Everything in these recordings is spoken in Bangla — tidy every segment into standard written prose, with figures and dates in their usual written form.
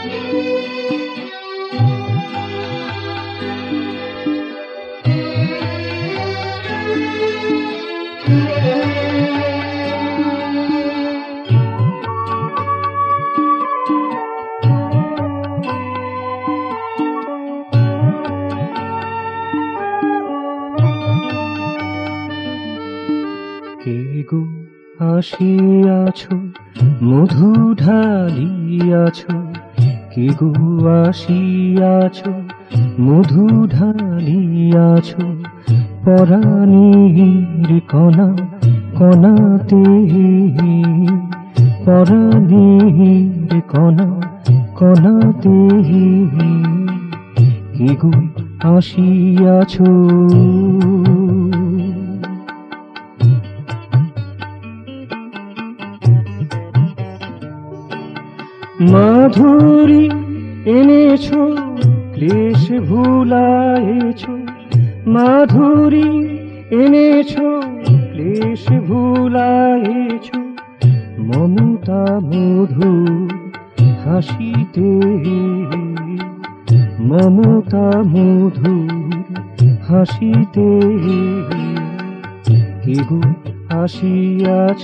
কে গো আসিয়াছ মধু ঢালিয়াছ, কে গো আসিয়াছ মধু ঢালিয়াছ, পরাণীর কণা কণাতে, পরাণীর কণা কণাতে, কে গো আসিয়াছ। মাধুরী এনেছ ক্লেশ ভুলায়েছ, মাধুরী এনেছ ক্লেশ ভুলায়েছ, মমতা মধুর হাসিতে, মমতা মধুর হাসিতে, কে গো আসিয়াছ।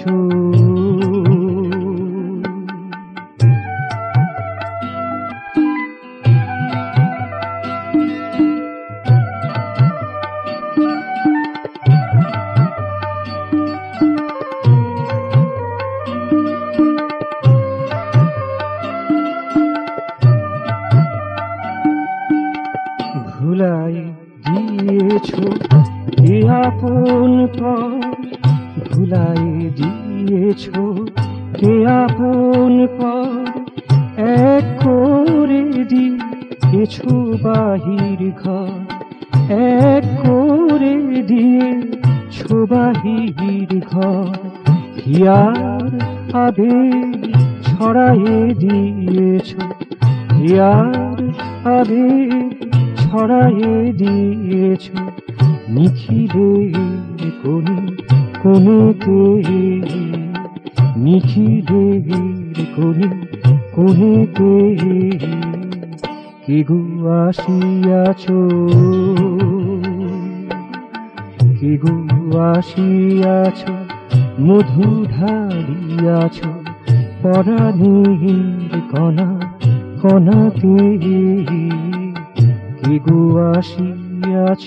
ভুলাই দিয়েছ এ আপন পর, ভুলাই দিয়েছ কে আপন পর, এক করে দিয়েছ বাহির ঘর, এক করে দিয়েছ বাহির ঘর, হিয়ার আবেগ ছড়াইয়ে দিয়েছ, হিয়ার আবেগ ছড়াইয়ে দিয়েছ, নিখিলের কোণে কোণেতে, নিখিলের কোণে কোণেতে, কে গো আসিয়াছ, কে গো আসিয়াছ মধু ঢালিয়াছ, পরাণীর কণা কণাতে, কে গো আসিয়াছ।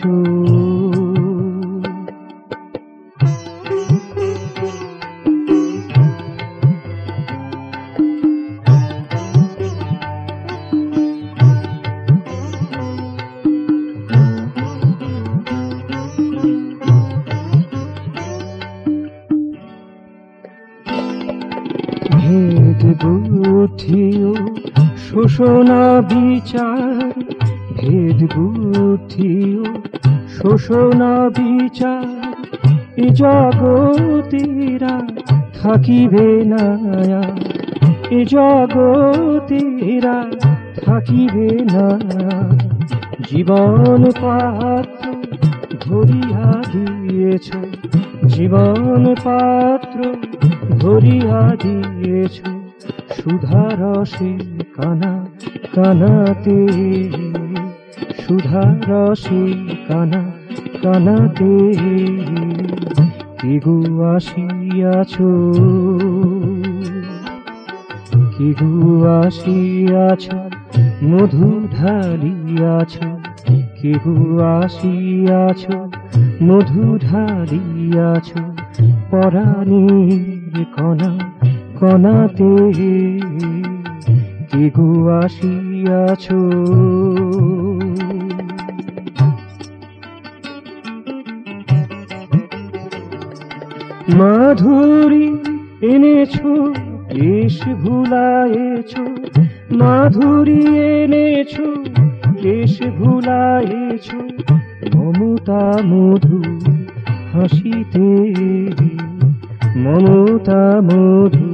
ভেদ বুদ্ধিও শোষণা বিচার, ভেদ বুদ্ধিও শোষণা বিচার, এ জগতেরা থাকিবে না, এ জগতেরা থাকিবে না, জীবন পাত্র ধরিয়া দিয়েছ, জীবন পাত্র ধরিয়া দিয়েছ, সুধারসে কানা কানাতে, সুধারসে কানা কানাতে, কে গো আসিয়াছ, কে গো আসিয়াছ মধু ঢালিয়াছ, কে গো আসিয়াছ মধু ঢালিয়াছ, পরাণীর কণা কণাতে, কে গো আসিয়াছ। মাধুরী এনেছ ক্লেশ ভুলায়েছ, মাধুরী এনেছ ক্লেশ ভুলায়েছ, মমতা মধু হাসিতে, মমতা মধু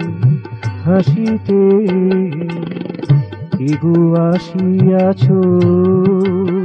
হাসিতে, কে গো আসিয়াছ।